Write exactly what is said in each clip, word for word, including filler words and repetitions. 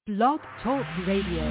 Blog Talk Radio.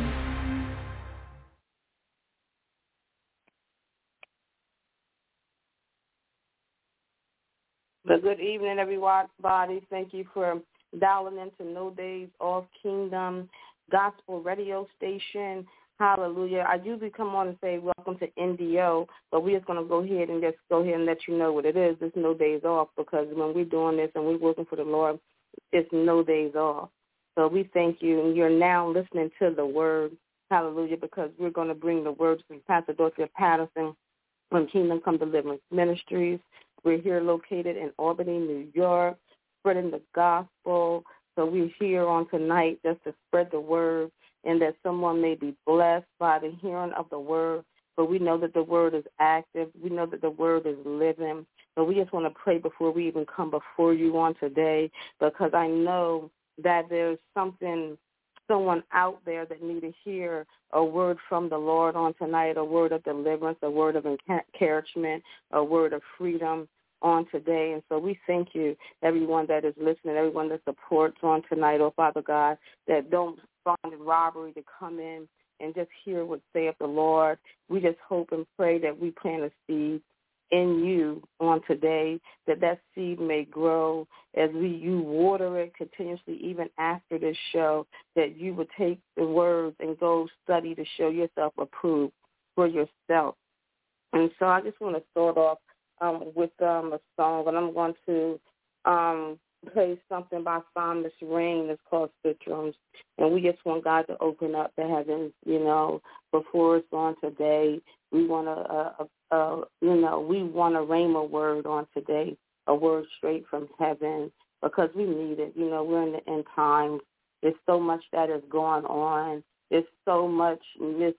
Well, good evening, everybody. Thank you for dialing into No Days Off Kingdom Gospel Radio Station. Hallelujah. I usually come on and say welcome to N D O, but we're just going to go ahead and just go ahead and let you know what it is. It's No Days Off, because when we're doing this and we're working for the Lord, it's no days off. So we thank you, and you're now listening to the Word. Hallelujah, because we're going to bring the Word from Pastor Dorothy Patterson from Kingdom Come Deliverance Ministries. We're here located in Albany, New York, spreading the gospel. So we're here on tonight just to spread the word, and that someone may be blessed by the hearing of the word. But we know that the word is active. We know that the word is living. So we just want to pray before we even come before you on today, because I know that there's something, someone out there that need to hear a word from the Lord on tonight, a word of deliverance, a word of encouragement, a word of freedom on today. And so we thank you, everyone that is listening, everyone that supports on tonight, oh Father God, that don't find it robbery to come in and just hear what saith the Lord. We just hope and pray that we plant a seed in you on today, that that seed may grow as we you water it continuously even after this show, that you would take the words and go study to show yourself approved for yourself. And so I just want to start off um, with um, a song, and I'm going to um, play something by Psalmist Rain. It's called Citrums, and we just want God to open up the heavens, you know, before us on today. We want to, uh, uh, uh, you know, we want to rhema word on today, a word straight from heaven, because we need it. You know, we're in the end times. There's so much that is going on. There's so much misleading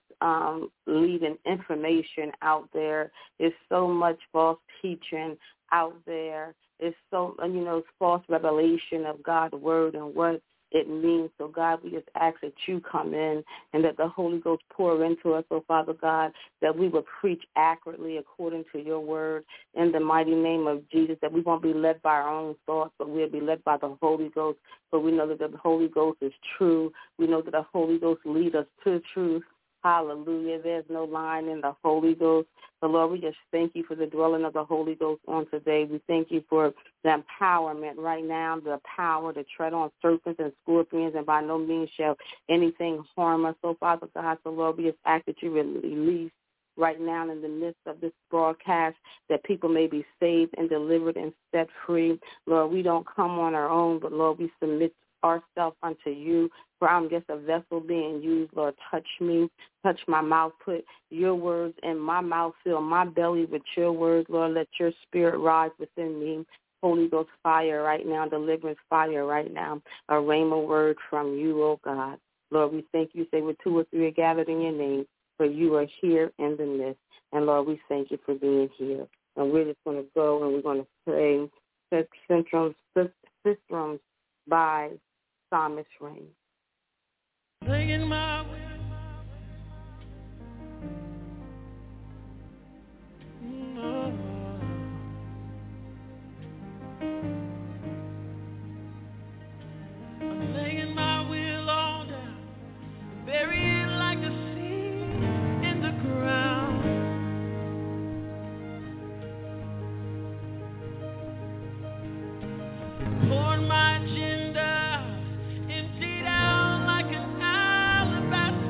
um, information out there. There's so much false teaching out there. There's so, you know, false revelation of God's word and what it means. So, God, we just ask that you come in and that the Holy Ghost pour into us, oh, Father God, that we will preach accurately according to your word in the mighty name of Jesus, that we won't be led by our own thoughts, but we'll be led by the Holy Ghost. But we know that the Holy Ghost is true. We know that the Holy Ghost leads us to truth. Hallelujah. There's no line in the Holy Ghost. So, Lord, we just thank you for the dwelling of the Holy Ghost on today. We thank you for the empowerment right now, the power to tread on serpents and scorpions, and by no means shall anything harm us. So, Father God, so, Lord, we just ask that you release right now in the midst of this broadcast, that people may be saved and delivered and set free. Lord, we don't come on our own, but, Lord, we submit ourselves unto you, for I'm just a vessel being used. Lord, touch me, touch my mouth, put your words in my mouth, fill my belly with your words. Lord, let your spirit rise within me. Holy Ghost fire right now, deliverance fire right now, a rhema word from you, oh God. Lord, we thank you, say, with two or three are gathered in your name, for you are here in the midst. And, Lord, we thank you for being here. And we're just going to go and we're going to pray Citrums, Citrums by Psalmist Rain. Singing my way. No. I'm laying my will all down, bury it like a seed in the ground. Pouring my agenda emptied out like an alabaster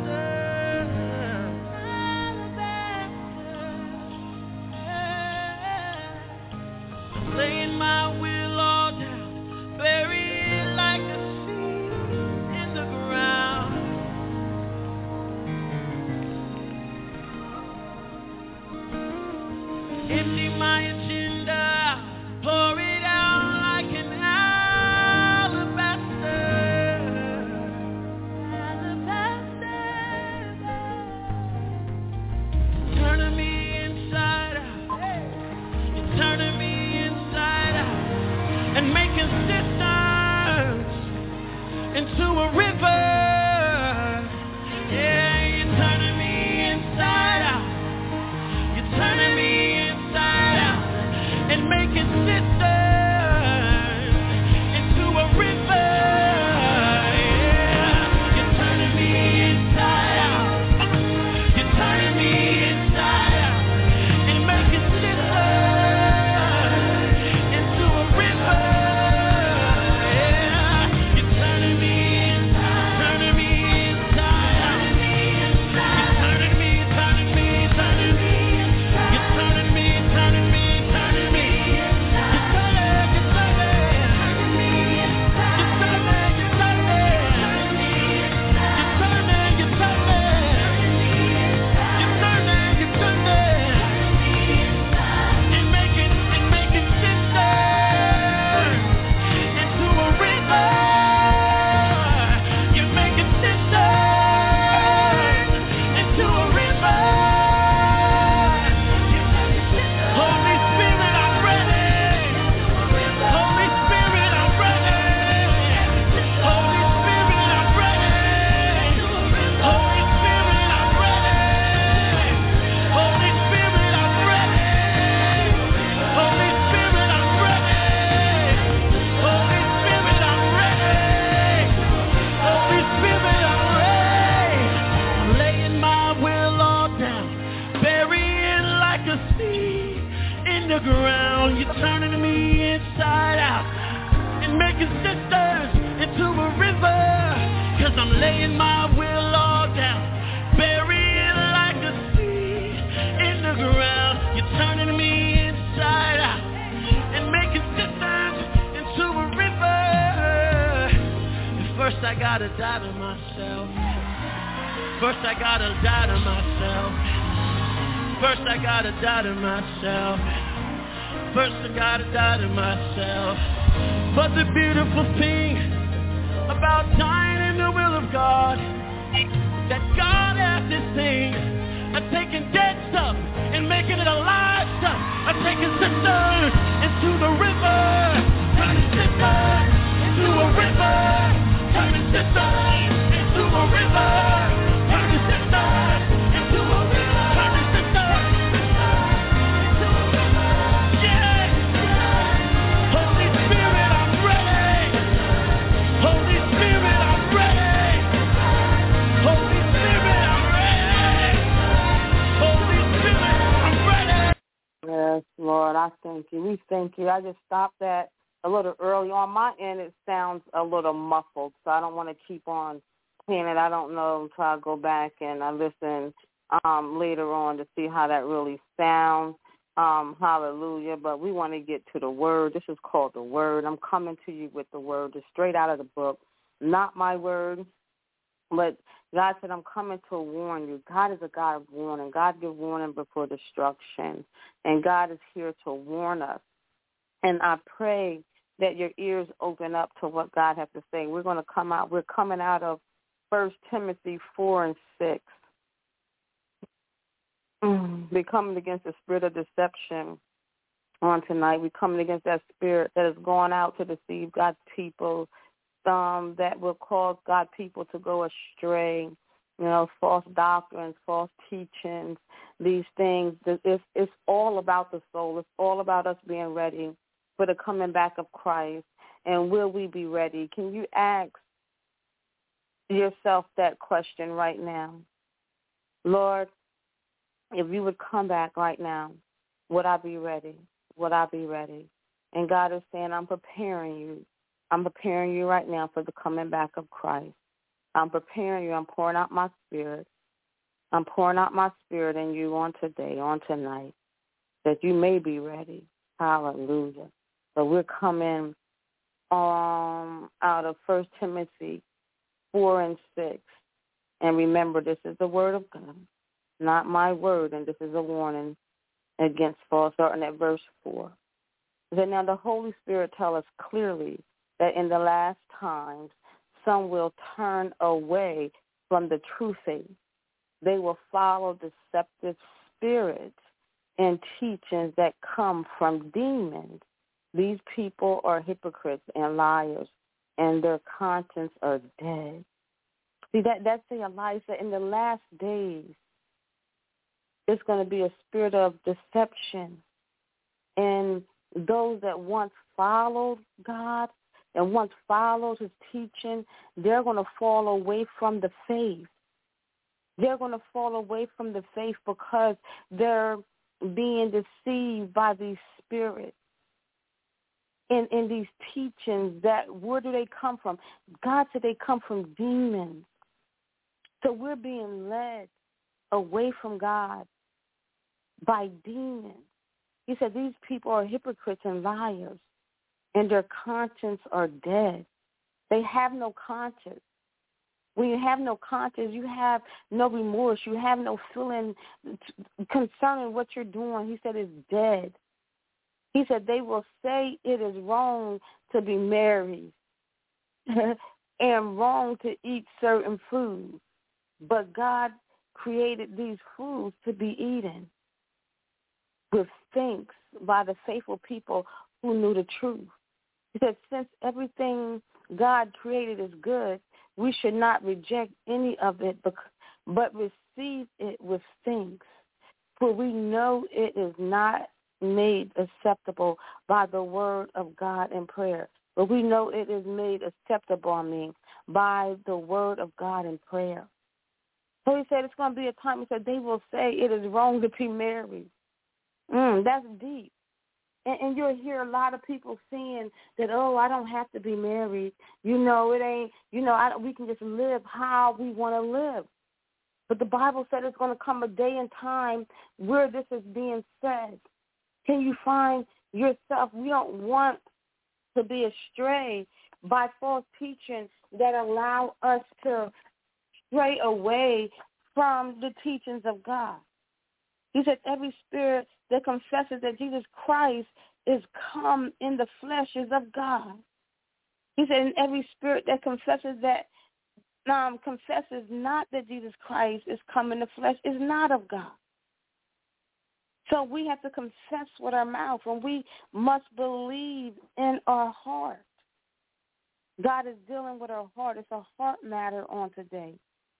Jesus, I'm laying my will all down, burying like a seed in the ground. You're turning me inside out and making cisterns into a river. And first I gotta die to myself. First I gotta die to myself. First I gotta die to myself. First I gotta die to myself. But the beautiful thing about dying in the will of God, that God has this thing of taking dead stuff and making it alive stuff, of taking sisters into the river, turning sisters into a river, turning sisters into a river, turning sisters into a river, turning sisters into a river. Yeah, Holy Spirit, I'm ready. Holy Spirit, I'm ready. Holy Spirit, I'm ready. Holy Spirit, I'm ready. Yes, Lord, I thank you. We thank you. I just stopped that a little early. On my end, it sounds a little muffled, so I don't want to keep on playing it. I don't know until I go back and I listen um, later on to see how that really sounds. Um, hallelujah. But we want to get to the word. This is called the word. I'm coming to you with the word, just straight out of the book. Not my word, but God said, I'm coming to warn you. God is a God of warning. God gives warning before destruction. And God is here to warn us. And I pray that your ears open up to what God has to say. We're going to come out. We're coming out of First Timothy four and six. We're coming against the spirit of deception on tonight. We're coming against that spirit that is going out to deceive God's people, um, that will cause God's people to go astray. You know, false doctrines, false teachings, these things. It's, it's all about the soul. It's all about us being ready for the coming back of Christ. And will we be ready? Can you ask yourself that question right now? Lord, if you would come back right now, would I be ready? Would I be ready? And God is saying, I'm preparing you. I'm preparing you right now for the coming back of Christ. I'm preparing you. I'm pouring out my spirit. I'm pouring out my spirit in you on today, on tonight, that you may be ready. Hallelujah. So we're coming um, out of First Timothy four and six. And remember, this is the word of God, not my word, and this is a warning against false, starting at verse four. Then now the Holy Spirit tells us clearly that in the last times, some will turn away from the true faith. They will follow deceptive spirits and teachings that come from demons. These people are hypocrites and liars, and their conscience are dead. See, that, that's the Elijah. In the last days, it's going to be a spirit of deception. And those that once followed God and once followed his teaching, they're going to fall away from the faith. They're going to fall away from the faith because they're being deceived by these spirits. In, in these teachings, that where do they come from? God said they come from demons. So we're being led away from God by demons. He said these people are hypocrites and liars, and their conscience are dead. They have no conscience. When you have no conscience, you have no remorse. You have no feeling concerning what you're doing. He said it's dead. He said they will say it is wrong to be married and wrong to eat certain foods. But God created these foods to be eaten with thanks by the faithful people who knew the truth. He said since everything God created is good, we should not reject any of it, but receive it with thanks. For we know it is not made acceptable by the word of God in prayer. But we know it is made acceptable, I mean, by the word of God in prayer. So he said it's going to be a time, he said, they will say it is wrong to be married. Mm, that's deep. And, and you'll hear a lot of people saying that, oh, I don't have to be married. You know, it ain't, you know, I, we can just live how we want to live. But the Bible said it's going to come a day and time where this is being said. Can you find yourself? We don't want to be astray by false teaching that allow us to stray away from the teachings of God. He said every spirit that confesses that Jesus Christ is come in the flesh is of God. He said, and every spirit that confesses that um, confesses not that Jesus Christ is come in the flesh is not of God. So we have to confess with our mouth, and we must believe in our heart. God is dealing with our heart. It's a heart matter on today.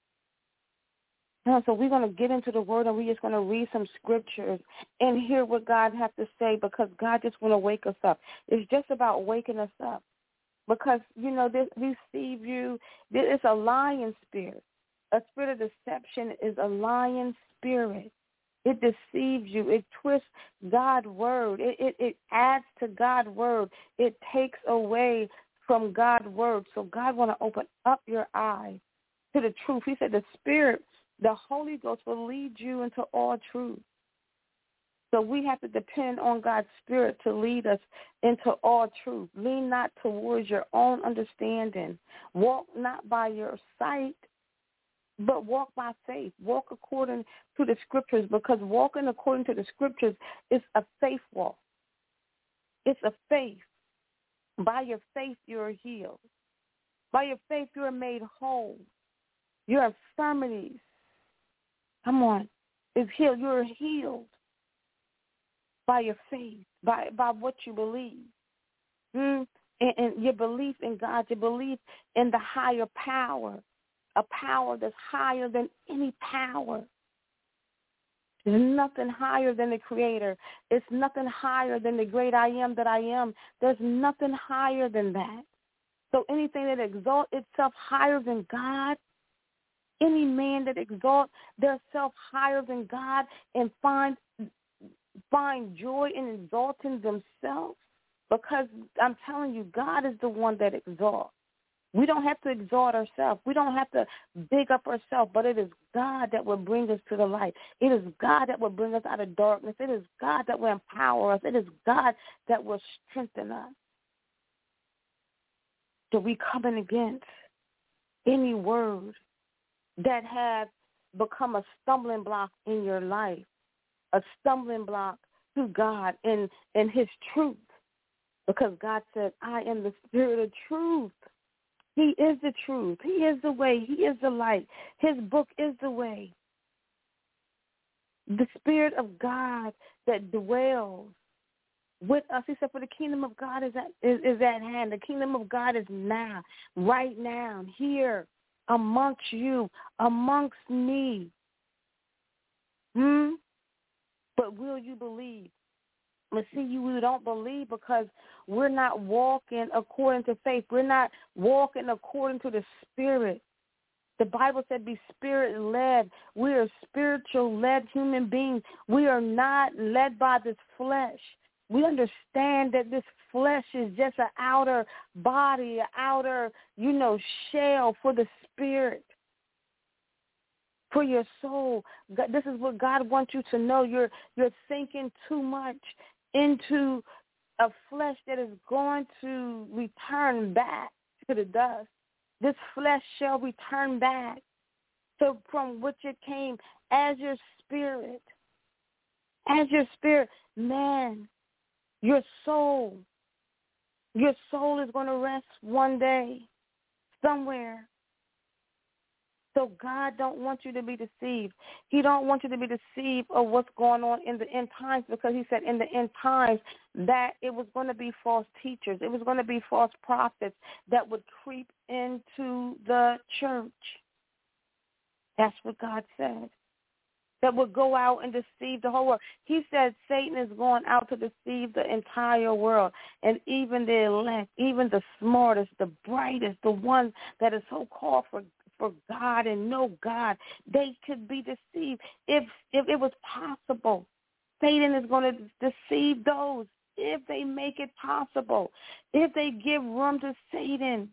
So we're going to get into the Word, and we're just going to read some scriptures and hear what God has to say, because God just want to wake us up. It's just about waking us up, because, you know, this deceive you. It's a lying spirit. A spirit of deception is a lying spirit. It deceives you. It twists God's word. It, it, it adds to God's word. It takes away from God's word. So God want to open up your eyes to the truth. He said the Spirit, the Holy Ghost, will lead you into all truth. So we have to depend on God's Spirit to lead us into all truth. Lean not towards your own understanding. Walk not by your sight, but walk by faith. Walk according to the Scriptures, because walking according to the Scriptures is a faith walk. It's a faith. By your faith, you are healed. By your faith, you are made whole. Your infirmities, come on, is healed. You are healed by your faith, by, by what you believe. Mm? And, and your belief in God, your belief in the higher power, a power that's higher than any power. There's nothing higher than the Creator. It's nothing higher than the great I am that I am. There's nothing higher than that. So anything that exalts itself higher than God, any man that exalts themselves higher than God and find find joy in exalting themselves, because I'm telling you, God is the one that exalts. We don't have to exalt ourselves. We don't have to big up ourselves, but it is God that will bring us to the light. It is God that will bring us out of darkness. It is God that will empower us. It is God that will strengthen us. So we coming against any word that has become a stumbling block in your life, a stumbling block to God and, and his truth, because God said, I am the Spirit of truth. He is the truth. He is the way. He is the light. His book is the way. The Spirit of God that dwells with us. He said, for the kingdom of God is at, is, is at hand. The kingdom of God is now, right now, here, amongst you, amongst me. Hmm? But will you believe? But see, you we don't believe because we're not walking according to faith. We're not walking according to the Spirit. The Bible said be Spirit-led. We are spiritual-led human beings. We are not led by this flesh. We understand that this flesh is just an outer body, an outer, you know, shell for the Spirit, for your soul. This is what God wants you to know. You're you're thinking too much into a flesh that is going to return back to the dust. This flesh shall return back to from which it came as your spirit. As your spirit, man, your soul, your soul is going to rest one day somewhere. So God don't want you to be deceived. He don't want you to be deceived of what's going on in the end times, because he said in the end times that it was going to be false teachers. It was going to be false prophets that would creep into the church. That's what God said. That would go out and deceive the whole world. He said Satan is going out to deceive the entire world, and even the elect, even the smartest, the brightest, the ones that are so called for for God and know God, they could be deceived. If if it was possible, Satan is going to deceive those if they make it possible, if they give room to Satan.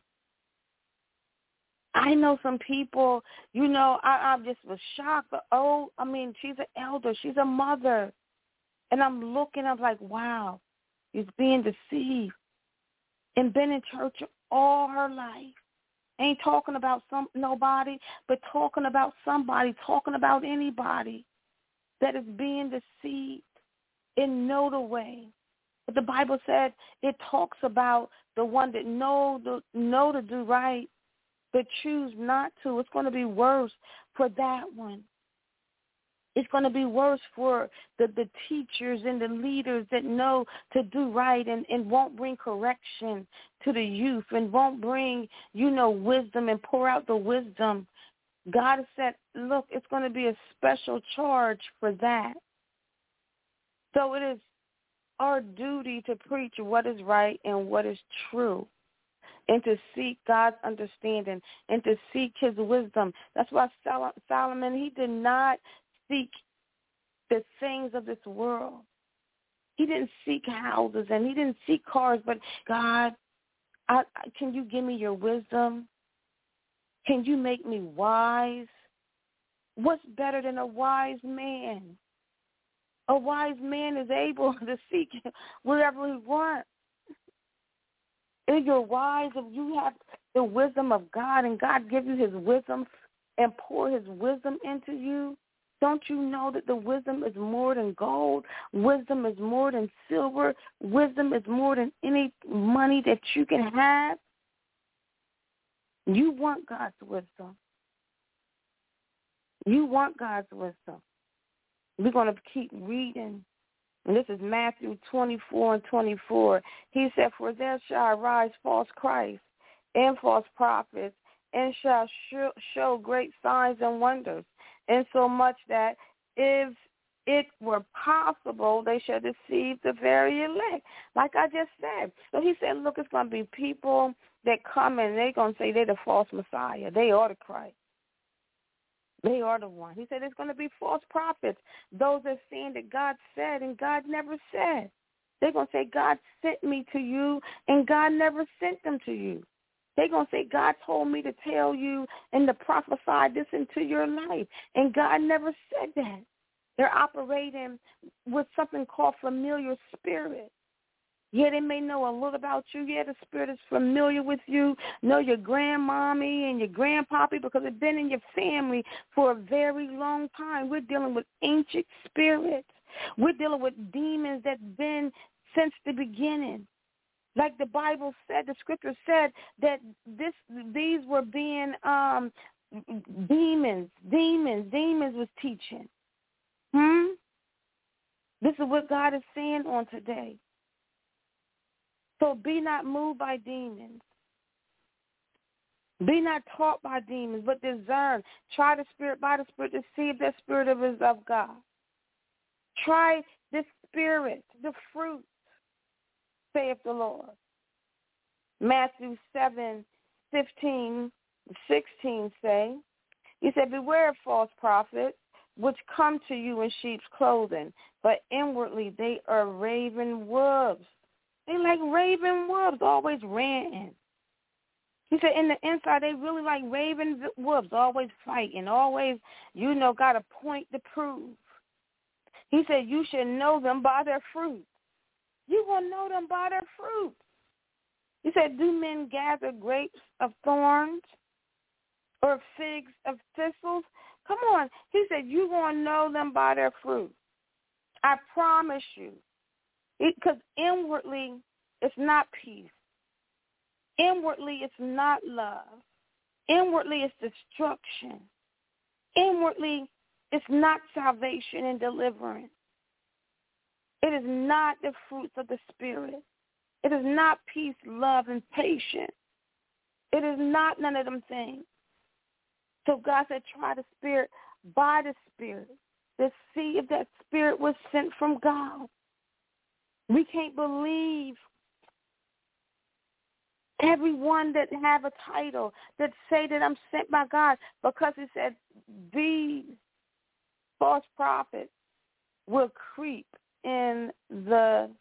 I know some people, you know, I, I just was shocked. But, oh, I mean, she's an elder. She's a mother. And I'm looking, I'm like, wow, she's being deceived and been in church all her life. Ain't talking about some nobody, but talking about somebody, talking about anybody that is being deceived in no the way. But the Bible said it talks about the one that know the know to do right, but choose not to. It's going to be worse for that one. It's going to be worse for the, the teachers and the leaders that know to do right and, and won't bring correction to the youth and won't bring, you know, wisdom and pour out the wisdom. God has said, look, it's going to be a special charge for that. So it is our duty to preach what is right and what is true, and to seek God's understanding and to seek his wisdom. That's why Solomon, he did not seek the things of this world. He didn't seek houses and he didn't seek cars, but God, I, I, can you give me your wisdom? Can you make me wise? What's better than a wise man? A wise man is able to seek wherever he wants. If you're wise, if you have the wisdom of God and God gives you his wisdom and pour his wisdom into you, don't you know that the wisdom is more than gold? Wisdom is more than silver. Wisdom is more than any money that you can have. You want God's wisdom. You want God's wisdom. We're going to keep reading. And this is Matthew twenty-four and twenty-four. He said, for there shall arise false Christs and false prophets, and shall show great signs and wonders, insomuch that if it were possible, they shall deceive the very elect. Like I just said. So he said, look, it's going to be people that come and they're going to say they're the false Messiah. They are the Christ. They are the one. He said there's going to be false prophets, those that saying that God said and God never said. They're going to say, God sent me to you and God never sent them to you. They're going to say, God told me to tell you and to prophesy this into your life. And God never said that. They're operating with something called familiar spirit. Yeah, they may know a little about you. Yeah, the spirit is familiar with you. Know your grandmommy and your grandpappy because it's been in your family for a very long time. We're dealing with ancient spirits. We're dealing with demons that's been since the beginning. Like the Bible said, the scripture said that this these were being um, demons, demons, demons was teaching. Hmm? This is what God is saying on today. So be not moved by demons. Be not taught by demons, but discern. Try the spirit by the spirit to see if that spirit of is of God. Try the spirit, the fruit, saith the Lord. Matthew seven, fifteen, sixteen say, he said, beware of false prophets, which come to you in sheep's clothing, but inwardly they are raven wolves. They like raven wolves, always ranting. He said in the inside, they really like raven wolves, always fighting, always, you know, got a point to prove. He said you should know them by their fruit. You will know them by their fruit. He said, do men gather grapes of thorns or figs of thistles? Come on. He said, you're going to know them by their fruit. I promise you. Because inwardly, it's not peace. Inwardly, it's not love. Inwardly, it's destruction. Inwardly, it's not salvation and deliverance. It is not the fruits of the Spirit. It is not peace, love, and patience. It is not none of them things. So God said, try the Spirit by the Spirit to see if that Spirit was sent from God. We can't believe everyone that have a title that say that I'm sent by God, because he said these false prophets will creep in the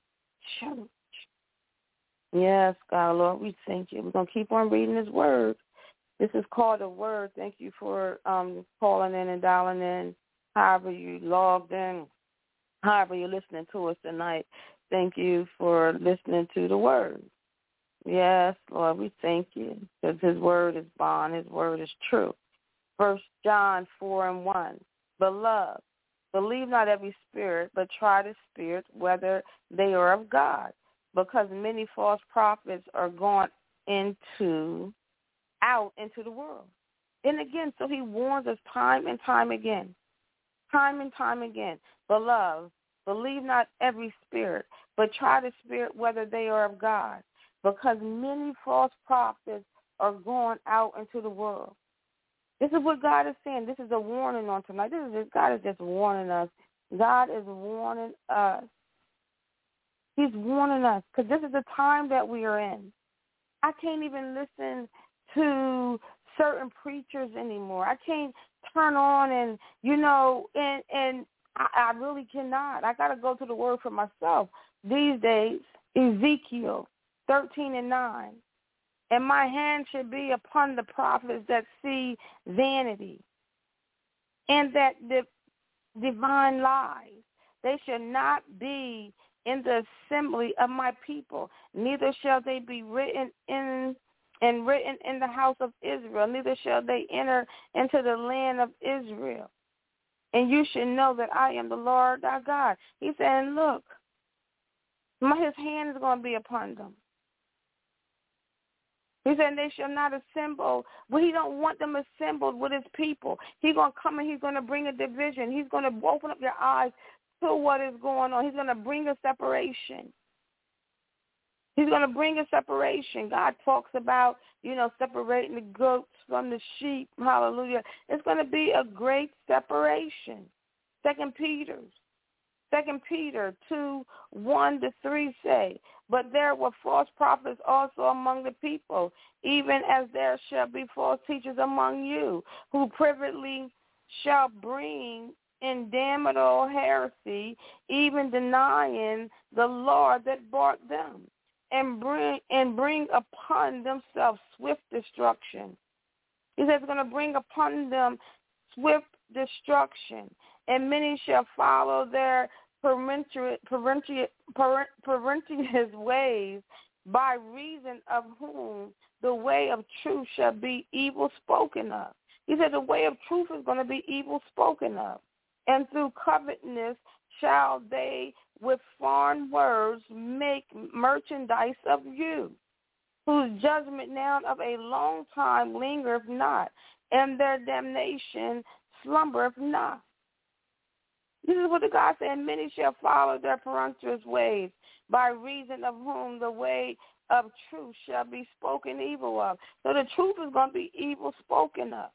church. Yes, God, Lord, we thank you. We're going to keep on reading His word. This is called a word. Thank you for um, calling in and dialing in, however you logged in, however you're listening to us tonight. Thank you for listening to the word. Yes, Lord, we thank you because His word is bond. His word is true. First John four and one, Beloved, believe not every spirit, but try the spirits whether they are of God, because many false prophets are gone into out into the world. And again, so He warns us time and time again, time and time again. Beloved, believe not every spirit, but try the spirit whether they are of God, because many false prophets are going out into the world. This is what God is saying. This is a warning on tonight. This is just, God is just warning us. God is warning us. He's warning us because this is the time that we are in. I can't even listen to certain preachers anymore. I can't turn on and, you know, and, and I, I really cannot. I got to go to the word for myself. These days, Ezekiel thirteen and nine. And my hand should be upon the prophets that see vanity and that the divine lies. They shall not be in the assembly of my people, neither shall they be written in and written in the house of Israel, neither shall they enter into the land of Israel. And you should know that I am the Lord thy God. He said, look, my, his hand is going to be upon them. He said they shall not assemble. Well, he don't want them assembled with his people. He's going to come and he's going to bring a division. He's going to open up your eyes to what is going on. He's going to bring a separation. He's going to bring a separation. God talks about, you know, separating the goats from the sheep. Hallelujah. It's going to be a great separation. Second Peter. Second Peter two, one to three say, but there were false prophets also among the people, even as there shall be false teachers among you, who privately shall bring in damnable heresy, even denying the Lord that bought them, and bring and bring upon themselves swift destruction. He says it's going to bring upon them swift destruction, and many shall follow their perverted ways, by reason of whom the way of truth shall be evil spoken of. He said the way of truth is going to be evil spoken of. And through covetousness shall they with foreign words make merchandise of you, whose judgment now of a long time lingereth not, and their damnation slumbereth not. This is what the God said, many shall follow their perverted ways, by reason of whom the way of truth shall be spoken evil of. So the truth is going to be evil spoken of.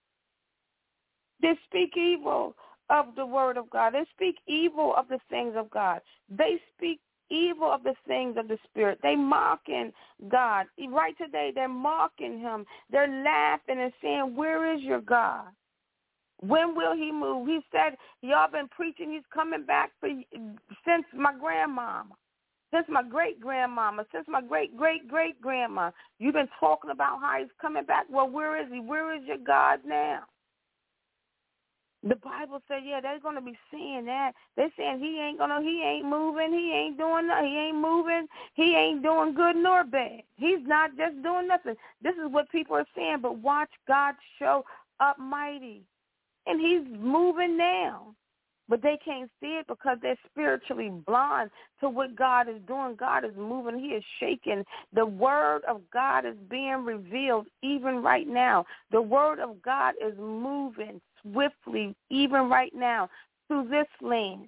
They speak evil of the word of God. They speak evil of the things of God. They speak evil of the things of the Spirit. They mocking God. Right today, they're mocking him. They're laughing and saying, where is your God? When will he move? He said, y'all been preaching he's coming back for since my grandmama, since my great-grandmama, since my great-great-great-grandma. You've been talking about how he's coming back. Well, where is he? Where is your God now? The Bible said, yeah, they're going to be saying that. They're saying he ain't going to, he ain't moving, he ain't doing nothing, he ain't moving, he ain't doing good nor bad. He's not just doing nothing. This is what people are saying, but watch God show up mighty. And he's moving now. But they can't see it because they're spiritually blind to what God is doing. God is moving. He is shaking. The word of God is being revealed even right now. The word of God is moving swiftly even right now through this land.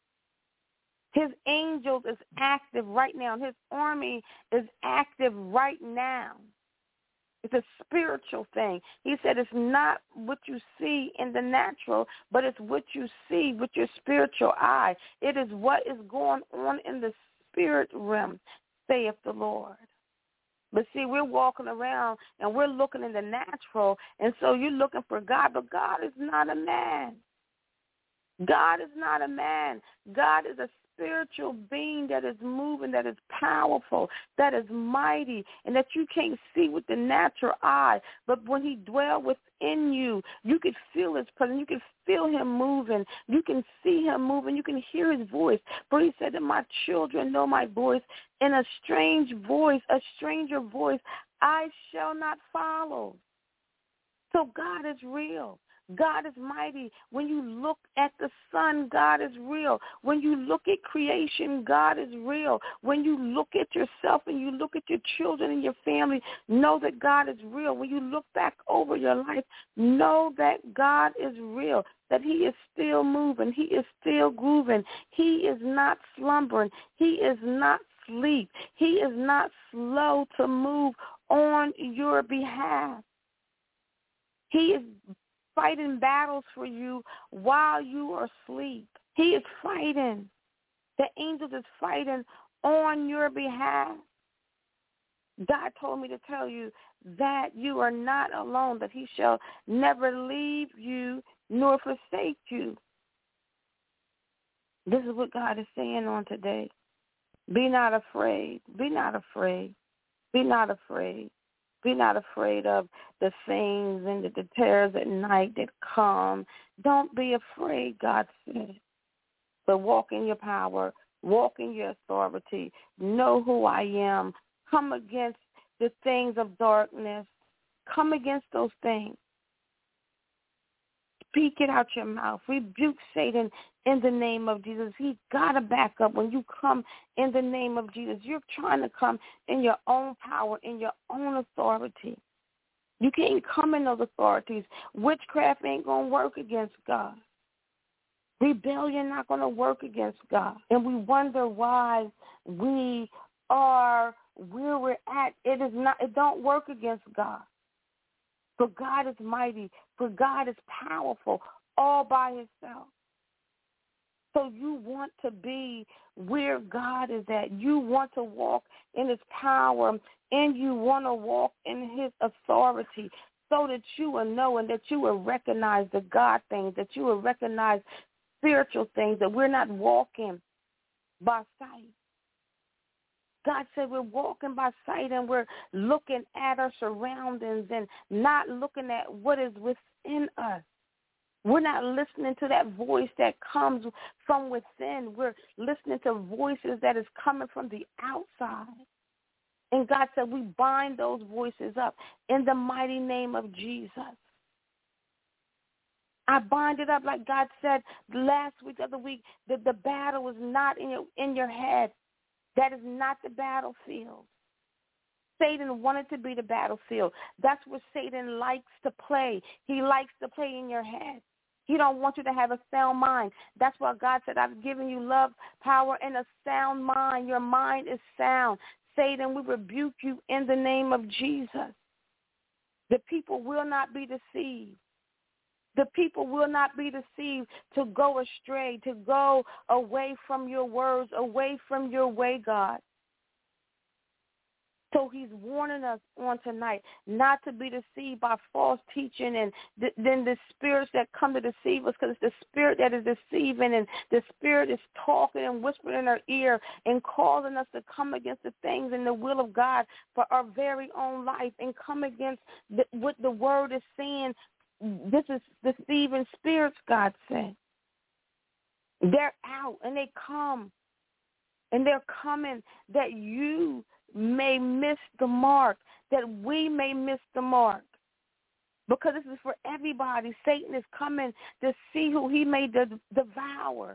His angels is active right now. His army is active right now. It's a spiritual thing. He said it's not what you see in the natural, but it's what you see with your spiritual eye. It is what is going on in the spirit realm, saith the Lord. But see, we're walking around and we're looking in the natural, and so you're looking for God, but God is not a man. God is not a man. God is a spiritual being that is moving, that is powerful, that is mighty, and that you can't see with the natural eye. But when he dwells within you, you can feel his presence. You can feel him moving. You can see him moving. You can hear his voice. For he said that my children know my voice, and a strange voice, a stranger voice, I shall not follow. So God is real. God is mighty. When you look at the sun, God is real. When you look at creation, God is real. When you look at yourself and you look at your children and your family, know that God is real. When you look back over your life, know that God is real, that he is still moving. He is still grooving. He is not slumbering. He is not asleep. He is not slow to move on your behalf. He is fighting battles for you while you are asleep. He is fighting. The angels is fighting on your behalf. God told me to tell you that you are not alone, that he shall never leave you nor forsake you. This is what God is saying on today. Be not afraid. Be not afraid. Be not afraid. Be not afraid of the things and the, the terrors at night that come. Don't be afraid, God said. But walk in your power. Walk in your authority. Know who I am. Come against the things of darkness. Come against those things. Speak it out your mouth. Rebuke Satan in the name of Jesus. He got to back up when you come in the name of Jesus. You're trying to come in your own power, in your own authority. You can't come in those authorities. Witchcraft ain't going to work against God. Rebellion not going to work against God. And we wonder why we are where we're at. It is not. It don't work against God. For God is mighty. For God is powerful all by himself. So you want to be where God is at. You want to walk in his power, and you want to walk in his authority so that you will know and that you will recognize the God things, that you will recognize spiritual things, that we're not walking by sight. God said we're walking by sight and we're looking at our surroundings and not looking at what is within us. We're not listening to that voice that comes from within. We're listening to voices that is coming from the outside. And God said we bind those voices up in the mighty name of Jesus. I bind it up like God said last week, the other week, that the battle is not in your, in your head. That is not the battlefield. Satan wanted to be the battlefield. That's where Satan likes to play. He likes to play in your head. He don't want you to have a sound mind. That's why God said, I've given you love, power, and a sound mind. Your mind is sound. Satan, we rebuke you in the name of Jesus. The people will not be deceived. The people will not be deceived to go astray, to go away from your words, away from your way, God. So he's warning us on tonight not to be deceived by false teaching and th- then the spirits that come to deceive us, because it's the spirit that is deceiving, and the spirit is talking and whispering in our ear and causing us to come against the things in the will of God for our very own life and come against the, what the word is saying. This is deceiving spirits, God said. They're out and they come. And they're coming that you may miss the mark, that we may miss the mark. Because this is for everybody. Satan is coming to see who he may de- devour.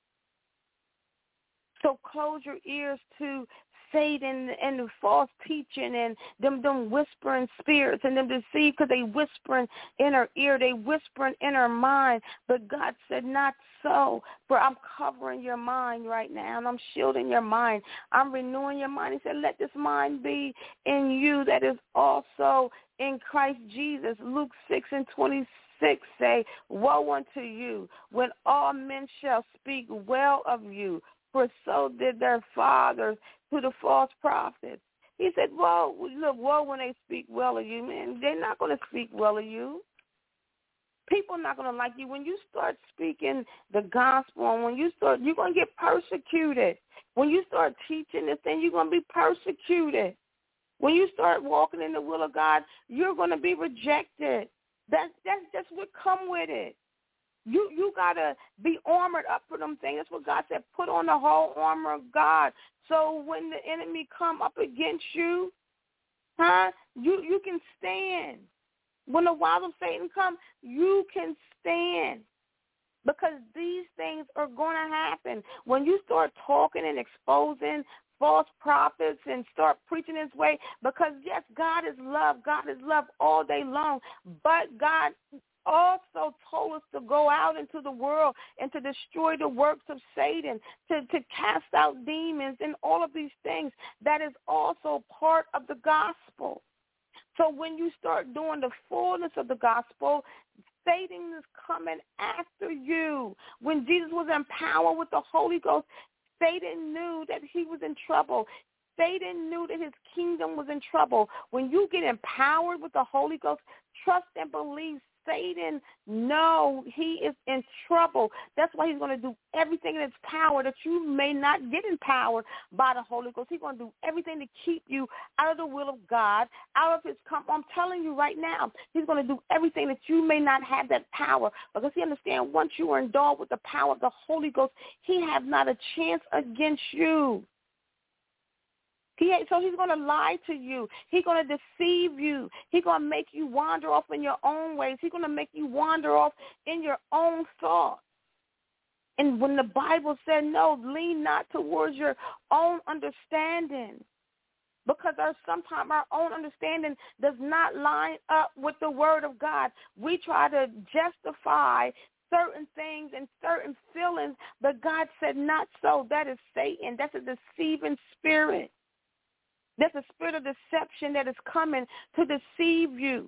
So close your ears to Satan and the false teaching and them, them whispering spirits and them deceive, because they whispering in her ear, they whispering in her mind. But God said, not so, for I'm covering your mind right now, and I'm shielding your mind. I'm renewing your mind. He said, let this mind be in you that is also in Christ Jesus. Luke six and twenty-six say, woe unto you when all men shall speak well of you, for so did their fathers to the false prophets. He said, woe, look, woe when they speak well of you, man. They're not going to speak well of you. People are not going to like you. When you start speaking the gospel, and when you start, you're going to get persecuted. When you start teaching this thing, you're going to be persecuted. When you start walking in the will of God, you're going to be rejected. That's, that's just what come with it. You you got to be armored up for them things. That's what God said. Put on the whole armor of God. So when the enemy come up against you, huh, you, you can stand. When the wiles of Satan come, you can stand. Because these things are going to happen. When you start talking and exposing false prophets and start preaching his way, because, yes, God is love. God is love all day long. But God also told us to go out into the world and to destroy the works of Satan, to, to cast out demons and all of these things. That is also part of the gospel. So when you start doing the fullness of the gospel, Satan is coming after you. When Jesus was in power with the Holy Ghost, Satan knew that he was in trouble. Satan knew that his kingdom was in trouble. When you get empowered with the Holy Ghost, trust and believe Satan, no, he is in trouble. That's why he's going to do everything in his power that you may not get empowered by the Holy Ghost. He's going to do everything to keep you out of the will of God, out of his comfort. I'm telling you right now, he's going to do everything that you may not have that power. Because he understands once you are endowed with the power of the Holy Ghost, he has not a chance against you. He, so he's going to lie to you. He's going to deceive you. He's going to make you wander off in your own ways. He's going to make you wander off in your own thoughts. And when the Bible said, no, lean not towards your own understanding, because our, sometimes our own understanding does not line up with the word of God. We try to justify certain things and certain feelings, but God said not so. That is Satan. That's a deceiving spirit. There's a spirit of deception that is coming to deceive you.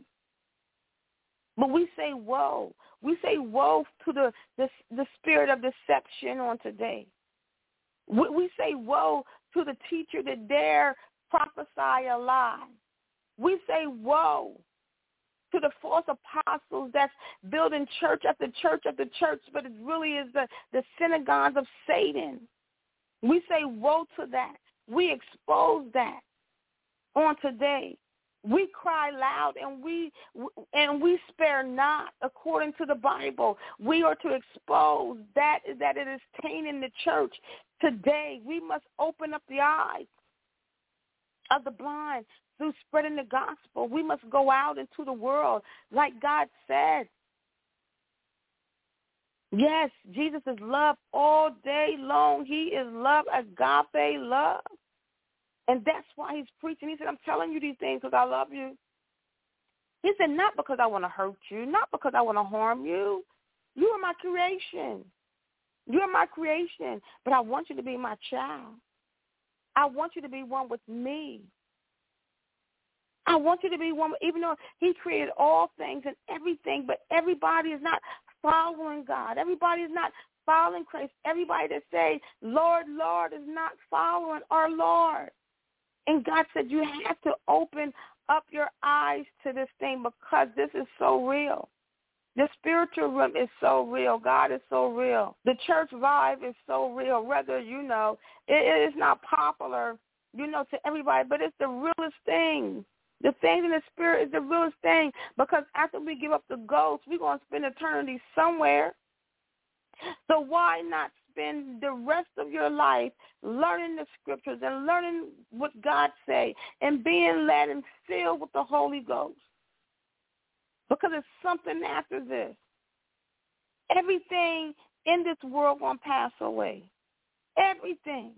But we say woe. We say woe to the, the, the spirit of deception on today. We, we say woe to the teacher that dare prophesy a lie. We say woe to the false apostles that's building church after church after church, but it really is the, the synagogues of Satan. We say woe to that. We expose that. On today, we cry loud and we and we spare not, according to the Bible. We are to expose that that it is tainting the church today. We must open up the eyes of the blind through spreading the gospel. We must go out into the world like God said. Yes, Jesus is love all day long. He is love, agape love. And that's why he's preaching. He said, I'm telling you these things because I love you. He said, not because I want to hurt you, not because I want to harm you. You are my creation. You are my creation, but I want you to be my child. I want you to be one with me. I want you to be one, even though he created all things and everything, but everybody is not following God. Everybody is not following Christ. Everybody that say, Lord, Lord, is not following our Lord. And God said you have to open up your eyes to this thing because this is so real. The spiritual realm is so real. God is so real. The church vibe is so real. Whether, you know, it, it is not popular, you know, to everybody, but it's the realest thing. The things in the spirit is the realest thing because after we give up the ghost, we're going to spend eternity somewhere. So why not spend the rest of your life learning the scriptures and learning what God say and being led and filled with the Holy Ghost? Because it's something after this. Everything in this world going to pass away. Everything.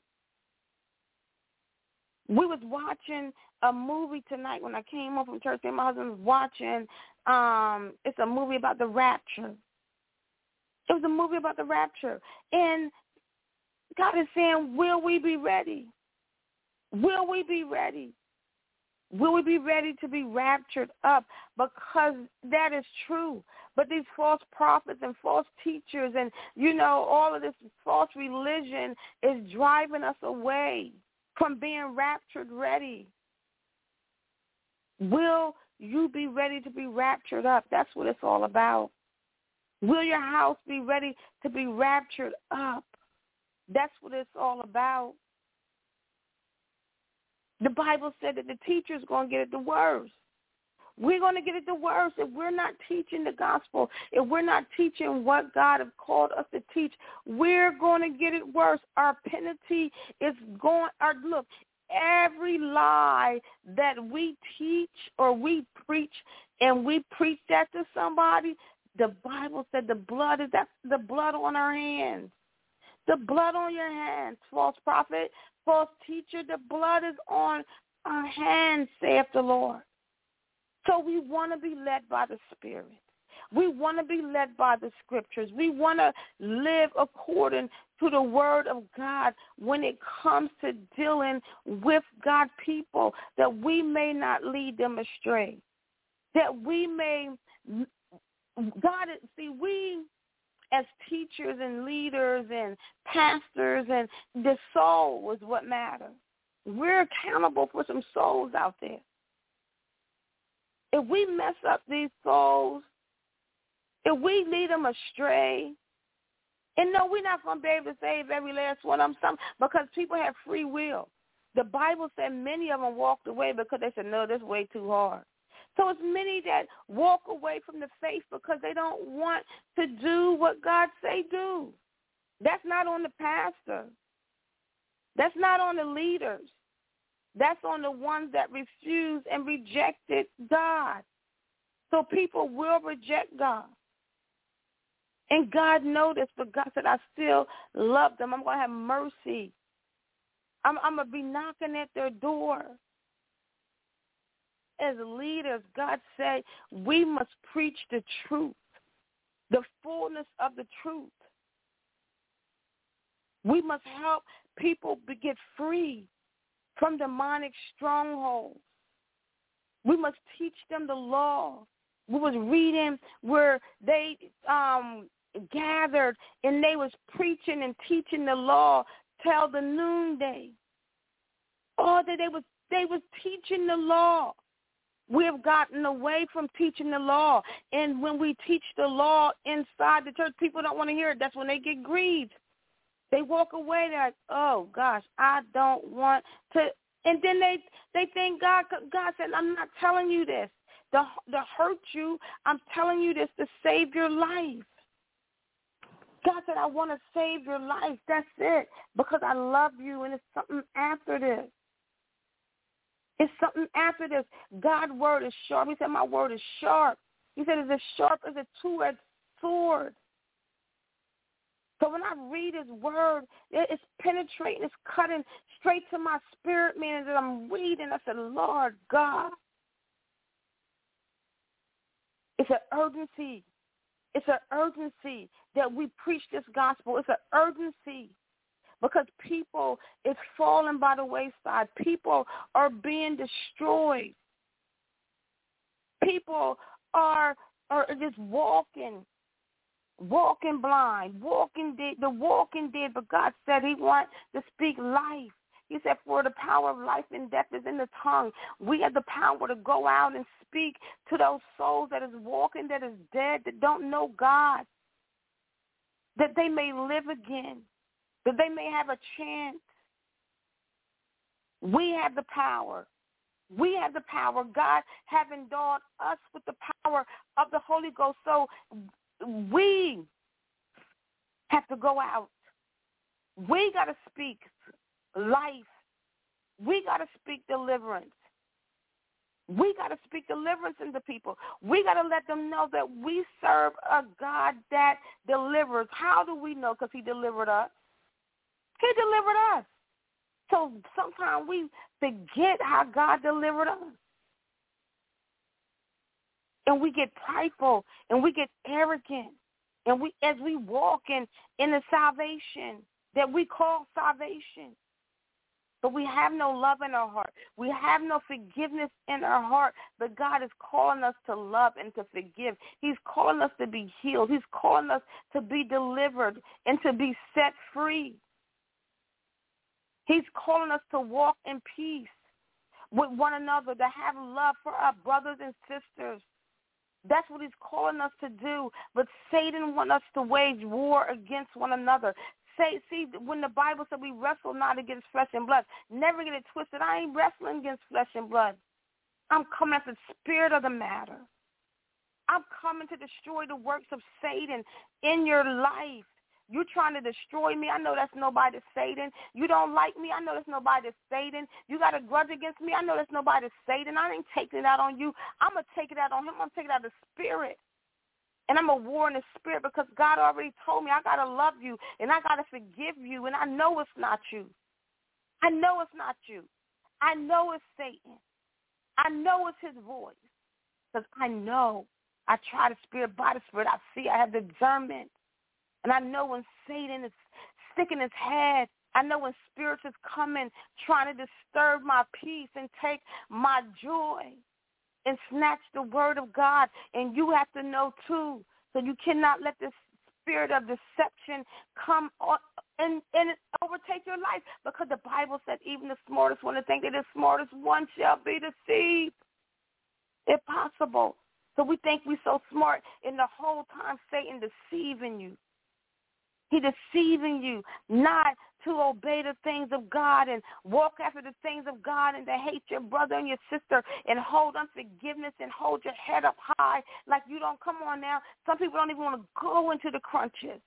We was watching a movie tonight when I came home from church and my husband was watching. Um, it's a movie about the rapture. It was a movie about the rapture. And God is saying, will we be ready? Will we be ready? Will we be ready to be raptured up? Because that is true. But these false prophets and false teachers and, you know, all of this false religion is driving us away from being raptured ready. Will you be ready to be raptured up? That's what it's all about. Will your house be ready to be raptured up? That's what it's all about. The Bible said that the teacher's going to get it the worst. We're going to get it the worst if we're not teaching the gospel, if we're not teaching what God has called us to teach. We're going to get it worse. Our penalty is going, our, look, every lie that we teach or we preach and we preach that to somebody, the Bible said the blood is that the blood on our hands. The blood on your hands, false prophet, false teacher, the blood is on our hands, saith the Lord. So we want to be led by the Spirit. We want to be led by the Scriptures. We want to live according to the Word of God when it comes to dealing with God's people, that we may not lead them astray, that we may, God, see, we as teachers and leaders and pastors, and the soul is what matters. We're accountable for some souls out there. If we mess up these souls, if we lead them astray, and no, we're not going to be able to save every last one of them, because people have free will. The Bible said many of them walked away because they said, no, this is way too hard. So it's many that walk away from the faith because they don't want to do what God say do. That's not on the pastor. That's not on the leaders. That's on the ones that refused and rejected God. So people will reject God. And God noticed, but God said, I still love them. I'm going to have mercy. I'm, I'm going to be knocking at their door. As leaders, God said, we must preach the truth, the fullness of the truth. We must help people be, get free from demonic strongholds. We must teach them the law. We was reading where they um, gathered and they was preaching and teaching the law till the noonday. All that they was they was teaching the law. We have gotten away from teaching the law. And when we teach the law inside the church, people don't want to hear it. That's when they get grieved. They walk away. They're like, oh, gosh, I don't want to. And then they, they think God, God said, I'm not telling you this to, to hurt you. I'm telling you this to save your life. God said, I want to save your life. That's it, because I love you, and it's something after this. It's something after this. God's word is sharp. He said, my word is sharp. He said, it's as sharp as a two-edged sword. So when I read his word, it's penetrating, it's cutting straight to my spirit, man, that I'm reading. I said, Lord God. It's an urgency. It's an urgency that we preach this gospel. It's an urgency. Because people is falling by the wayside. People are being destroyed. People are are just walking, walking blind, walking dead. The walking dead, but God said he wants to speak life. He said, for the power of life and death is in the tongue. We have the power to go out and speak to those souls that is walking, that is dead, that don't know God, that they may live again, that they may have a chance. We have the power. We have the power. God have endowed us with the power of the Holy Ghost. So we have to go out. We got to speak life. We got to speak deliverance. We got to speak deliverance into people. We got to let them know that we serve a God that delivers. How do we know? Because he delivered us. He delivered us. So sometimes we forget how God delivered us. And we get prideful and we get arrogant. And we, as we walk in, in the salvation that we call salvation, but we have no love in our heart. We have no forgiveness in our heart. But God is calling us to love and to forgive. He's calling us to be healed. He's calling us to be delivered and to be set free. He's calling us to walk in peace with one another, to have love for our brothers and sisters. That's what he's calling us to do. But Satan wants us to wage war against one another. Say, see, when the Bible said we wrestle not against flesh and blood, never get it twisted. I ain't wrestling against flesh and blood. I'm coming at the spirit of the matter. I'm coming to destroy the works of Satan in your life. You're trying to destroy me. I know that's nobody but Satan. You don't like me. I know that's nobody but Satan. You got a grudge against me. I know that's nobody but Satan. I ain't taking it out on you. I'm going to take it out on him. I'm going to take it out of the spirit. And I'm a war in the spirit because God already told me I got to love you and I got to forgive you. And I know it's not you. I know it's not you. I know it's Satan. I know it's his voice because I know. I try the spirit by the spirit. I see. I have discernment. And I know when Satan is sticking his head, I know when spirits is coming, trying to disturb my peace and take my joy and snatch the word of God. And you have to know, too. So you cannot let this spirit of deception come on and, and overtake your life because the Bible said even the smartest one to think that the smartest one shall be deceived. If possible. So we think we're so smart, and the whole time Satan deceiving you. He deceiving you not to obey the things of God and walk after the things of God and to hate your brother and your sister and hold unforgiveness and hold your head up high like you don't, come on now. Some people don't even want to go into the crunches.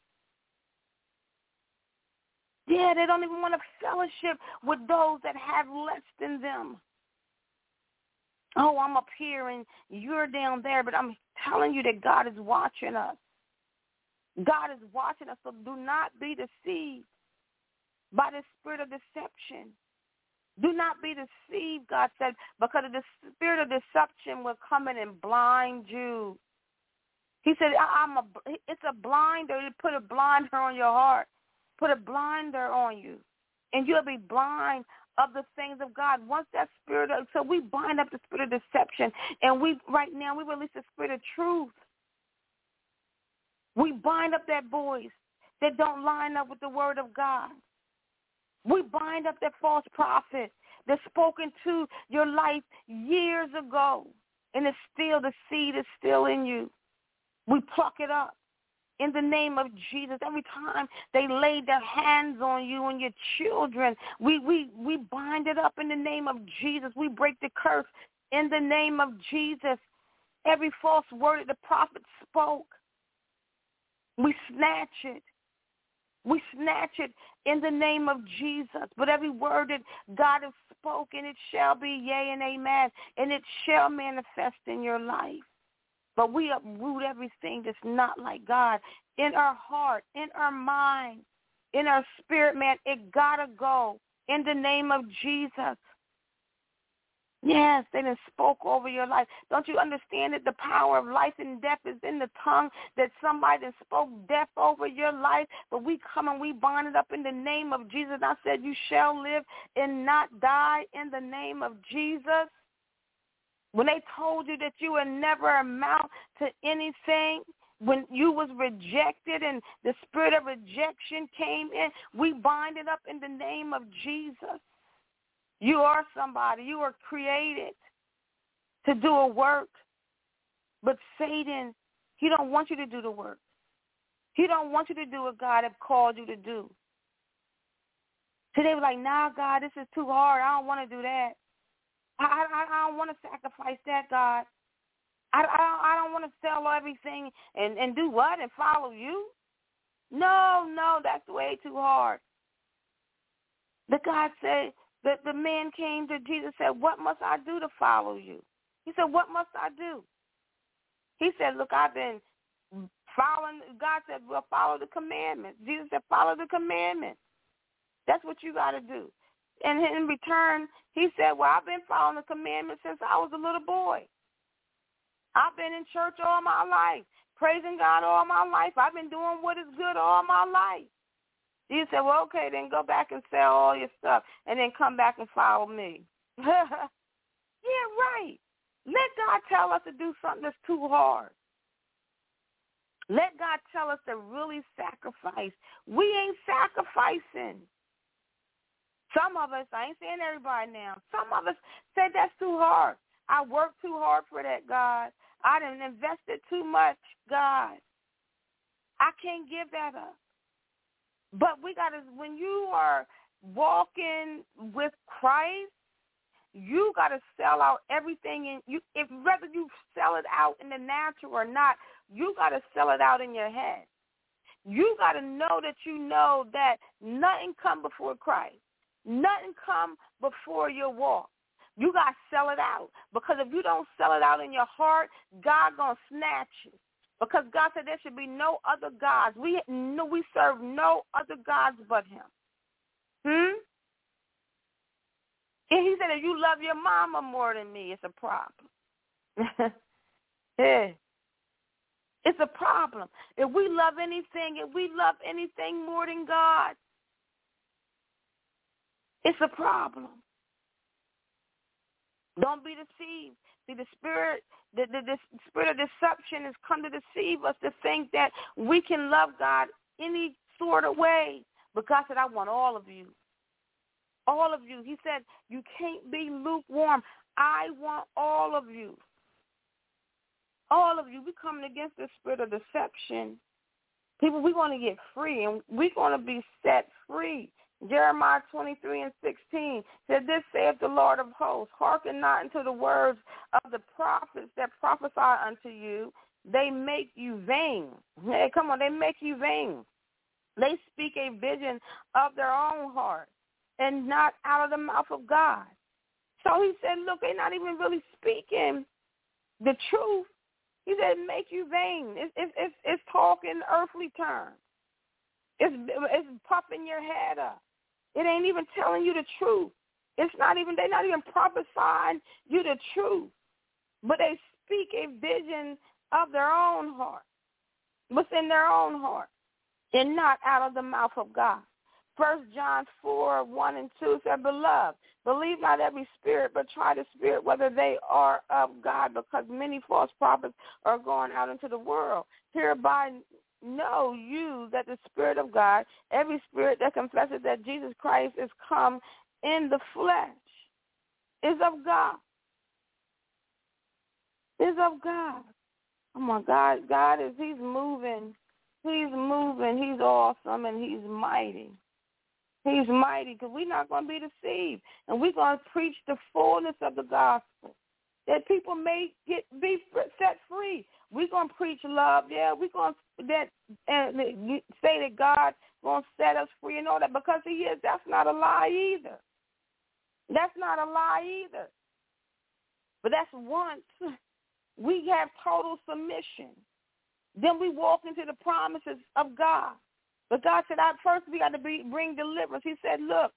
Yeah, they don't even want to fellowship with those that have less than them. Oh, I'm up here and you're down there, but I'm telling you that God is watching us. God is watching us, so do not be deceived by the spirit of deception. Do not be deceived, God said, because the spirit of deception will come in and blind you. He said, I'm a, it's a blinder. He put a blinder on your heart. Put a blinder on you, and you'll be blind of the things of God. Once that spirit of, so we bind up the spirit of deception, and we, right now, we release the spirit of truth. We bind up that voice that don't line up with the word of God. We bind up that false prophet that's spoken to your life years ago, and it's still, the seed is still in you. We pluck it up in the name of Jesus. Every time they lay their hands on you and your children, we, we, we bind it up in the name of Jesus. We break the curse in the name of Jesus. Every false word that the prophet spoke, we snatch it. We snatch it in the name of Jesus. But every word that God has spoken, it shall be yea and amen, and it shall manifest in your life. But we uproot everything that's not like God in our heart, in our mind, in our spirit, man. It got to go in the name of Jesus. Yes, they done spoke over your life. Don't you understand that the power of life and death is in the tongue, that somebody done spoke death over your life? But we come and we bind it up in the name of Jesus. I said you shall live and not die in the name of Jesus. When they told you that you would never amount to anything, when you was rejected and the spirit of rejection came in, we bind it up in the name of Jesus. You are somebody. You are created to do a work. But Satan, he don't want you to do the work. He don't want you to do what God have called you to do. So they were like, nah, God, this is too hard. I don't want to do that. I, I, I don't want to sacrifice that, God. I, I, I don't want to sell everything and, and do what? And follow you? No, no, that's way too hard. The God said, The, the man came to Jesus and said, what must I do to follow you? He said, what must I do? He said, look, I've been following. God said, well, follow the commandments. Jesus said, follow the commandments. That's what you got to do. And in return, he said, well, I've been following the commandments since I was a little boy. I've been in church all my life, praising God all my life. I've been doing what is good all my life. Jesus said, well, okay, then go back and sell all your stuff and then come back and follow me. Yeah, right. Let God tell us to do something that's too hard. Let God tell us to really sacrifice. We ain't sacrificing. Some of us, I ain't saying everybody now, some of us said that's too hard. I worked too hard for that, God. I done invested too much, God. I can't give that up. But we got to, when you are walking with Christ, you got to sell out everything. In you, if whether you sell it out in the natural or not, you got to sell it out in your head. You got to know that you know that nothing come before Christ. Nothing come before your walk. You got to sell it out. Because if you don't sell it out in your heart, God going to snatch you. Because God said there should be no other gods. We no, we serve no other gods but him. Hmm? And he said if you love your mama more than me, it's a problem. Yeah. It's a problem. If we love anything, if we love anything more than God, it's a problem. Don't be deceived. See, the spirit, the, the, the spirit of deception has come to deceive us to think that we can love God any sort of way. But God said, I want all of you. All of you. He said, you can't be lukewarm. I want all of you. All of you. We're coming against the spirit of deception. People, we're going to get free, and we're going to be set free. Jeremiah twenty-three and sixteen said, this saith the Lord of hosts, hearken not unto the words of the prophets that prophesy unto you. They make you vain. Hey, come on, they make you vain. They speak a vision of their own heart and not out of the mouth of God. So he said, look, they're not even really speaking the truth. He said, make you vain. It's, it's, it's, it's talking earthly terms. It's, it's puffing your head up. It ain't even telling you the truth. It's not even, they're not even prophesying you the truth. But they speak a vision of their own heart, what's in their own heart, and not out of the mouth of God. First John four, one and two said, beloved, believe not every spirit, but try the spirit whether they are of God, because many false prophets are going out into the world. Hereby know you that the Spirit of God, every spirit that confesses that Jesus Christ is come in the flesh, is of God. Is of God. Oh my God, God is, he's moving. He's moving. He's awesome and he's mighty. He's mighty because we're not going to be deceived. And we're going to preach the fullness of the gospel that people may get be set free. We're going to preach love. Yeah, we're going to that, and say that God's going to set us free and all that because he is. That's not a lie either. That's not a lie either. But that's once we have total submission. Then we walk into the promises of God. But God said, "I first we got to be bring deliverance." He said, look,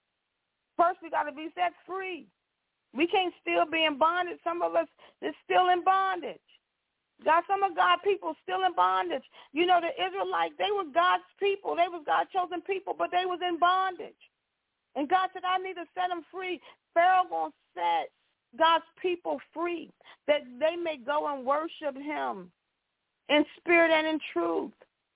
first we got to be set free. We can't still be in bondage. Some of us is still in bondage. God, some of God's people still in bondage. You know, the Israelites, they were God's people. They was God's chosen people, but they was in bondage. And God said, I need to set them free. Pharaoh going to set God's people free, that they may go and worship him in spirit and in truth.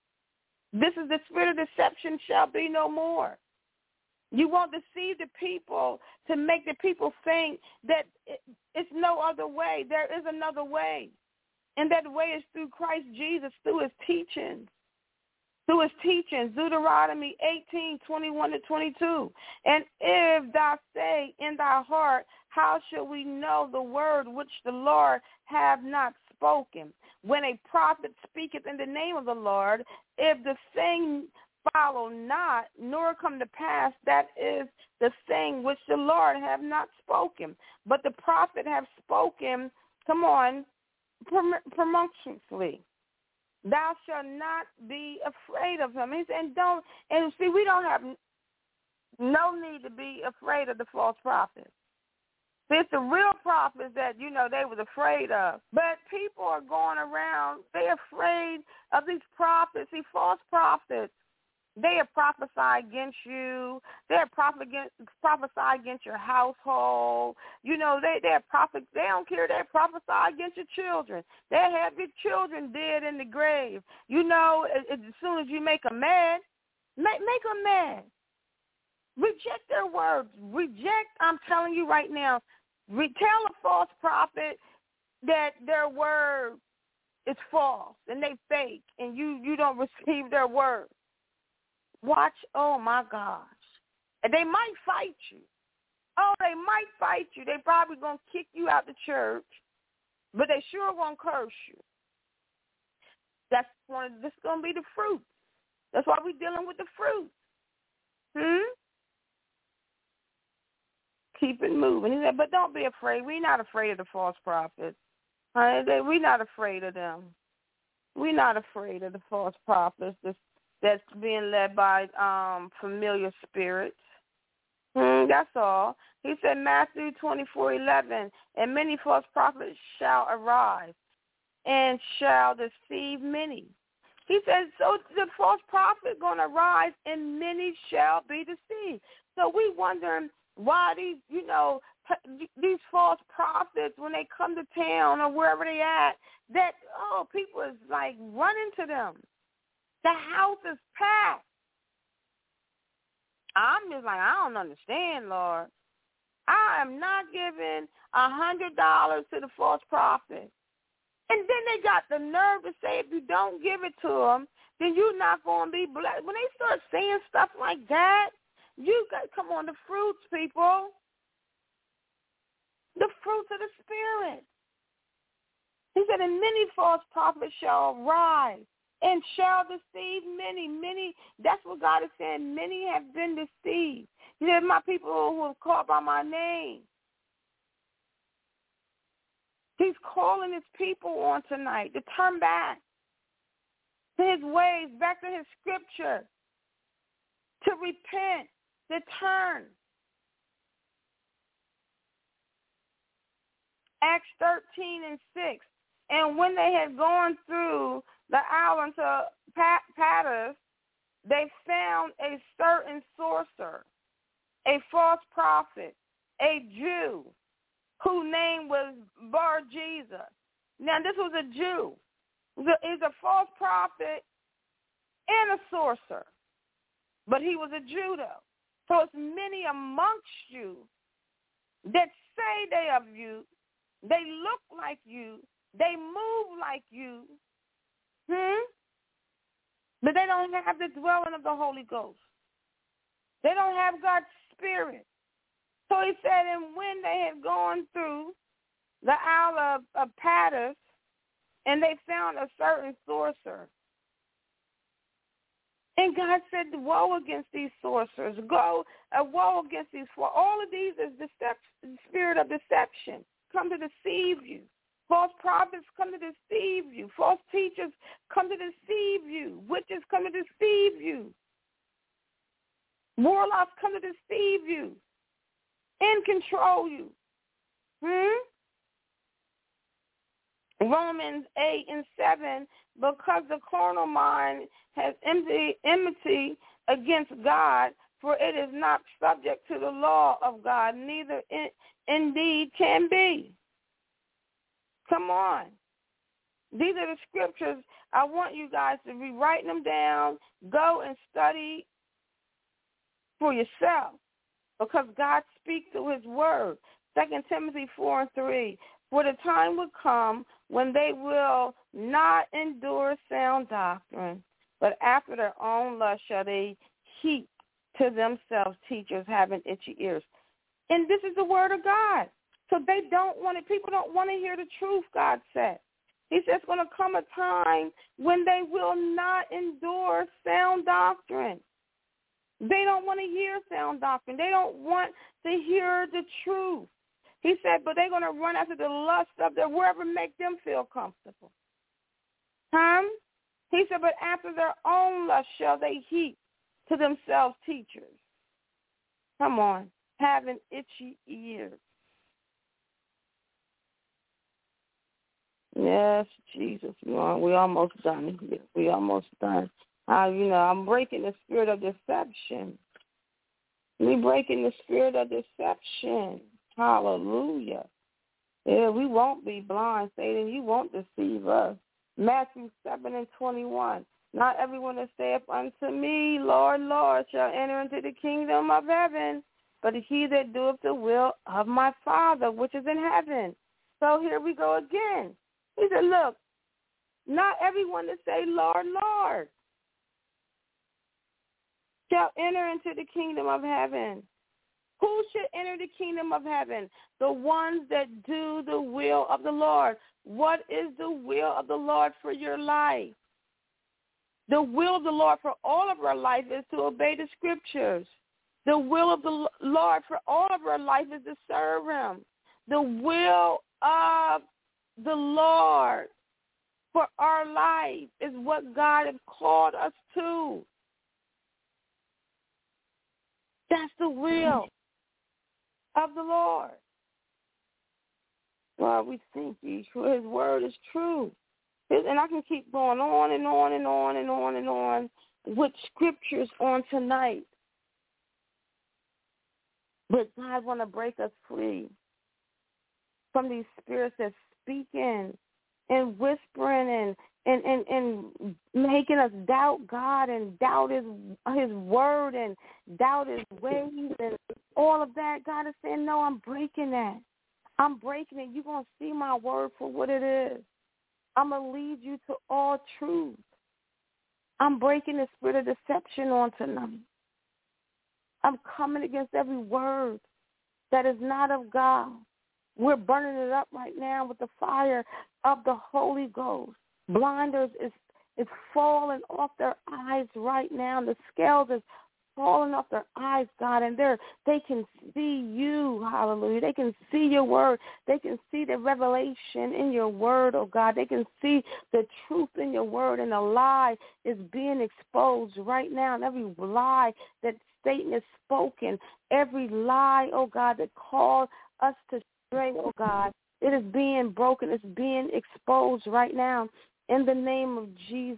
This is the spirit of deception shall be no more. You won't deceive the people to make the people think that it's no other way. There is another way. And that way is through Christ Jesus, through his teachings. Through his teachings, Deuteronomy eighteen, twenty-one to twenty-two. And if thou say in thy heart, how shall we know the word which the Lord have not spoken? When a prophet speaketh in the name of the Lord, if the thing follow not, nor come to pass, that is the thing which the Lord have not spoken. But the prophet have spoken, come on, presumptuously. Thou shalt not be afraid of him. He said, and don't, and see, we don't have no need to be afraid of the false prophets. See, it's the real prophets that, you know, they was afraid of. But people are going around, they're afraid of these prophets, these false prophets. They are prophesy against you. They are prophet against, prophesy against your household. You know, they they're prophet. They don't care. They prophesy against your children. They have your children dead in the grave. You know, as, as soon as you make them mad, make make them mad. Reject their words. Reject. I'm telling you right now. Re- tell a false prophet that their word is false and they fake and you, you don't receive their word. Watch, oh, my gosh. And they might fight you. Oh, they might fight you. They probably going to kick you out the church, but they sure won't curse you. That's one. This is going to be the fruit. That's why we're dealing with the fruit. Hmm? Keep it moving. He said, but don't be afraid. We're not afraid of the false prophets. We're not afraid of them. We're not afraid of the false prophets that's, that's being led by um, familiar spirits. Hmm, that's all. He said, Matthew twenty-four eleven, and many false prophets shall arise and shall deceive many. He says, so the false prophet going to rise and many shall be deceived. So we wondering why these, you know, these false prophets, when they come to town or wherever they at, that, oh, people is like running to them. The house is packed. I'm just like, I don't understand, Lord. I am not giving a hundred dollars to the false prophet. And then they got the nerve to say if you don't give it to them, then you're not going to be blessed. When they start saying stuff like that, you got to come on, the fruits, people. The fruits of the Spirit. He said, and many false prophets shall rise and shall deceive many. Many, that's what God is saying. Many have been deceived. He said, my people who are called by my name. He's calling his people on tonight to turn back to his ways, back to his scripture, to repent, to turn. Acts thirteen and six. And when they had gone through the island to Patmos, they found a certain sorcerer, a false prophet, a Jew, whose name was Bar-Jesus. Now, this was a Jew. He's a false prophet and a sorcerer. But he was a Jew, though. So it's many amongst you that say they of you, they look like you, they move like you, hmm? But they don't have the dwelling of the Holy Ghost. They don't have God's Spirit. So he said, and when they had gone through the Isle of, of Patmos, and they found a certain sorcerer. And God said, woe against these sorcerers. Go, uh, woe against these. For all of these is deception, spirit of deception. Come to deceive you. False prophets come to deceive you. False teachers come to deceive you. Witches come to deceive you. Warlocks come to deceive you and control you. Hmm? Romans eight and seven, because the carnal mind has enmity against God, for it is not subject to the law of God, neither in, indeed can be. Come on. These are the scriptures. I want you guys to be writing them down. Go and study for yourself, because God speaks through his word. Second Timothy four and three. For the time will come when they will not endure sound doctrine, but after their own lust shall they heap to themselves teachers having itchy ears. And this is the word of God. So they don't want it. People don't want to hear the truth, God said. He says it's going to come a time when they will not endure sound doctrine. They don't want to hear sound doctrine. They don't want to hear the truth. He said, but they're going to run after the lust of their wherever make them feel comfortable. Huh? He said, but after their own lust shall they heap to themselves teachers. Come on, having itchy ears. Yes, Jesus, we are, we almost done. We almost done. Uh, you know, I'm breaking the spirit of deception. We breaking the spirit of deception. Hallelujah. Yeah, we won't be blind, Satan. You won't deceive us. Matthew seven and twenty-one. Not everyone that saith unto me, Lord, Lord, shall enter into the kingdom of heaven, but he that doeth the will of my Father which is in heaven. So here we go again. He said, look, not everyone that say, Lord, Lord, shall enter into the kingdom of heaven. Who should enter the kingdom of heaven? The ones that do the will of the Lord. What is the will of the Lord for your life? The will of the Lord for all of our life is to obey the scriptures. The will of the Lord for all of our life is to serve him. The will of the Lord for our life is what God has called us to. That's the will of the Lord. Lord, we thank you for his word is true. And I can keep going on and on and on and on and on with scriptures on tonight. But God want to break us free from these spirits that's speaking and whispering and, and, and, and making us doubt God and doubt his, his word and doubt his ways and all of that. God is saying, no, I'm breaking that. I'm breaking it. You're going to see my word for what it is. I'm going to lead you to all truth. I'm breaking the spirit of deception on tonight. I'm coming against every word that is not of God. We're burning it up right now with the fire of the Holy Ghost. Blinders is, is falling off their eyes right now. The scales is falling off their eyes, God, and they're, they can see you, hallelujah. They can see your word. They can see the revelation in your word, oh God. They can see the truth in your word, and the lie is being exposed right now. And every lie that Satan has spoken, every lie, oh God, that called us to stray, oh God, it is being broken. It's being exposed right now in the name of Jesus.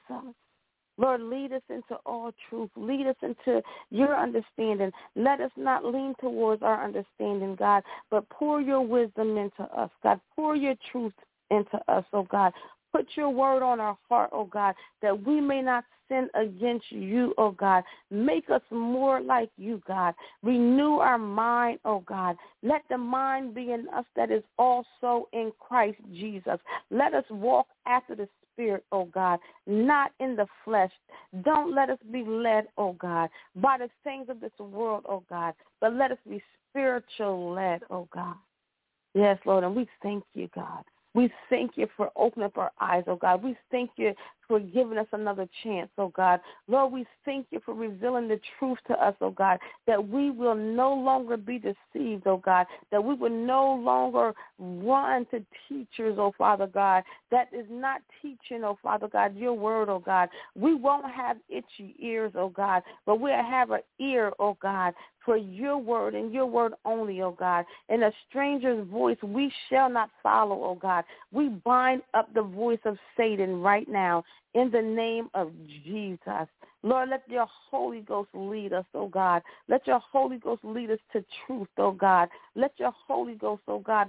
Lord, lead us into all truth. Lead us into your understanding. Let us not lean towards our understanding, God, but pour your wisdom into us, God. Pour your truth into us, oh God. Put your word on our heart, oh God, that we may not sin against you, oh God. Make us more like you, God. Renew our mind, oh God. Let the mind be in us that is also in Christ Jesus. Let us walk after the Spirit, oh God, not in the flesh. Don't let us be led, oh God, by the things of this world, oh God, but let us be spiritual led, oh God. Yes, Lord, and we thank you, God. We thank you for opening up our eyes, oh God. We thank you for giving us another chance, oh God. Lord, we thank you for revealing the truth to us, oh God, that we will no longer be deceived, oh God, that we will no longer run to teachers, oh Father God, that is not teaching, oh Father God, your word, oh God. We won't have itchy ears, oh God, but we'll have an ear, oh God, for your word and your word only, oh God. And a stranger's voice we shall not follow, oh God. We bind up the voice of Satan right now in the name of Jesus. Lord, let your Holy Ghost lead us, oh God. Let your Holy Ghost lead us to truth, oh God. Let your Holy Ghost, oh God,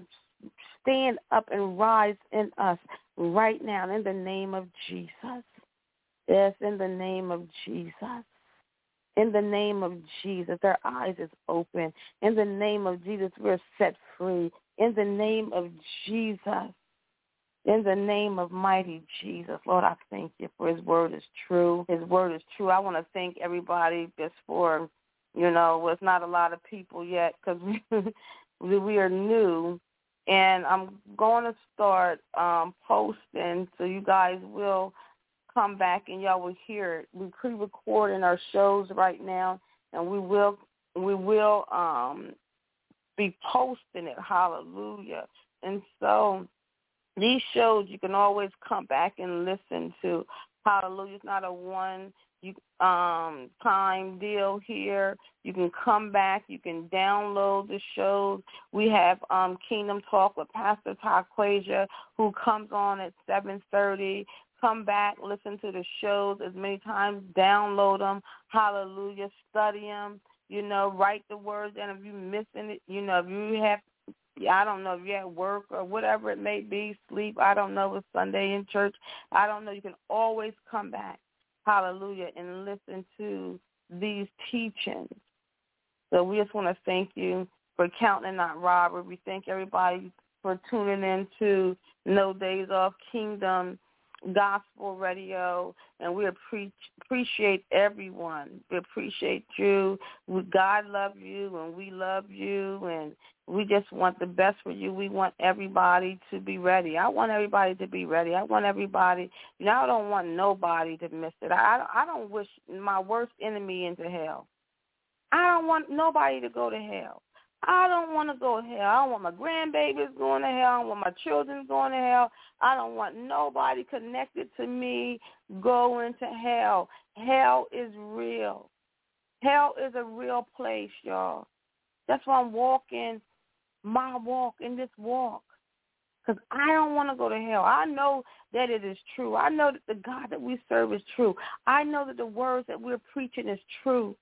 stand up and rise in us right now in the name of Jesus. Yes, in the name of Jesus. In the name of Jesus, their eyes is open. In the name of Jesus, we're set free. In the name of Jesus, in the name of mighty Jesus, Lord, I thank you for his word is true. His word is true. I want to thank everybody just for, you know, well, it's not a lot of people yet because we, we are new. And I'm going to start um, posting so you guys will come back and y'all will hear it. We're pre-recording our shows right now, and we will we will um, be posting it. Hallelujah. And so these shows you can always come back and listen to. Hallelujah. It's not a one you, um, time deal here. You can come back. You can download the shows. We have um, Kingdom Talk with Pastor Taquasia, who comes on at seven thirty. Come back, listen to the shows as many times, download them, hallelujah, study them, you know, write the words, and if you're missing it, you know, if you have, I don't know, if you're at work or whatever it may be, sleep, I don't know, it's Sunday in church, I don't know, you can always come back, hallelujah, and listen to these teachings. So we just want to thank you for counting and not robbery. We thank everybody for tuning in to No Days Off Kingdom Gospel Radio, and we appreciate appreciate everyone. We appreciate you. We, God loves you, and we love you, and we just want the best for you. We want everybody to be ready. I want everybody to be ready. I want everybody. You know, I don't want nobody to miss it. I, I don't wish my worst enemy into hell. I don't want nobody to go to hell. I don't want to go to hell. I don't want my grandbabies going to hell. I don't want my children going to hell. I don't want nobody connected to me going to hell. Hell is real. Hell is a real place, y'all. That's why I'm walking my walk in this walk, because I don't want to go to hell. I know that it is true. I know that the God that we serve is true. I know that the words that we're preaching is true.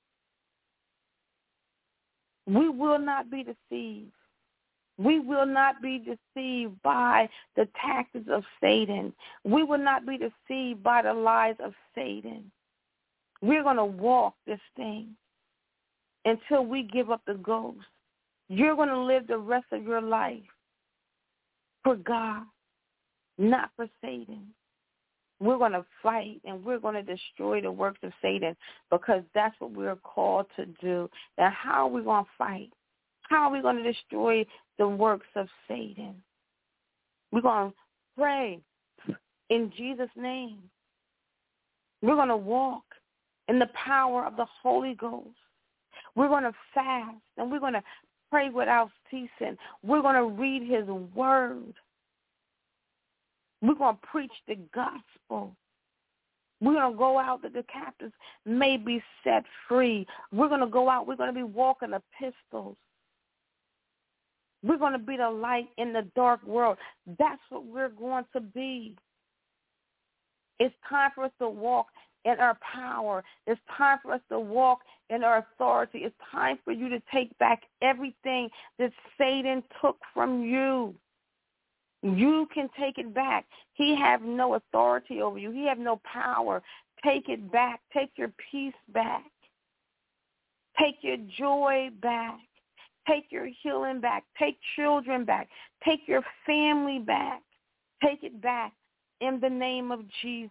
We will not be deceived. We will not be deceived by the tactics of Satan. We will not be deceived by the lies of Satan. We're going to walk this thing until we give up the ghost. You're going to live the rest of your life for God, not for Satan. We're going to fight, and we're going to destroy the works of Satan, because that's what we're called to do. Now, how are we going to fight? How are we going to destroy the works of Satan? We're going to pray in Jesus' name. We're going to walk in the power of the Holy Ghost. We're going to fast, and we're going to pray without ceasing. We're going to read his word. We're going to preach the gospel. We're going to go out that the captives may be set free. We're going to go out. We're going to be walking epistles. We're going to be the light in the dark world. That's what we're going to be. It's time for us to walk in our power. It's time for us to walk in our authority. It's time for you to take back everything that Satan took from you. You can take it back. He have no authority over you. He have no power. Take it back. Take your peace back. Take your joy back. Take your healing back. Take children back. Take your family back. Take it back in the name of Jesus.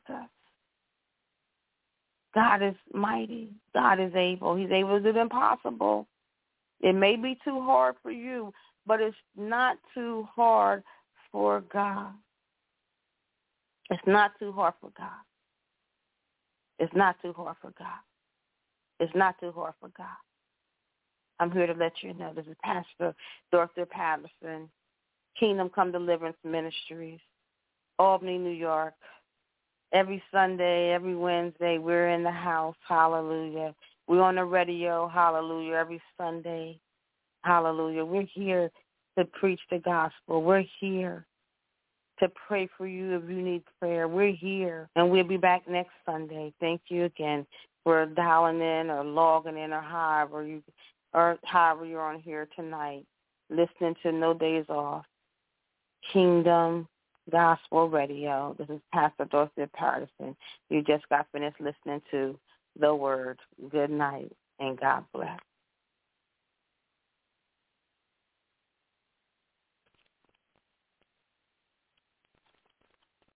God is mighty. God is able. He's able to do the impossible. It may be too hard for you, but it's not too hard for God. It's not too hard for God. It's not too hard for God. It's not too hard for God. I'm here to let you know this is Pastor Dorothy Patterson, Kingdom Come Deliverance Ministries, Albany, New York. Every Sunday, every Wednesday, we're in the house. Hallelujah. We're on the radio. Hallelujah. Every Sunday. Hallelujah. We're here to preach the gospel. We're here to pray for you if you need prayer. We're here, and we'll be back next Sunday. Thank you again for dialing in or logging in or however you or however you're on here tonight, listening to No Days Off, Kingdom Gospel Radio. This is Pastor Dorothy Patterson. You just got finished listening to The Word. Good night, and God bless.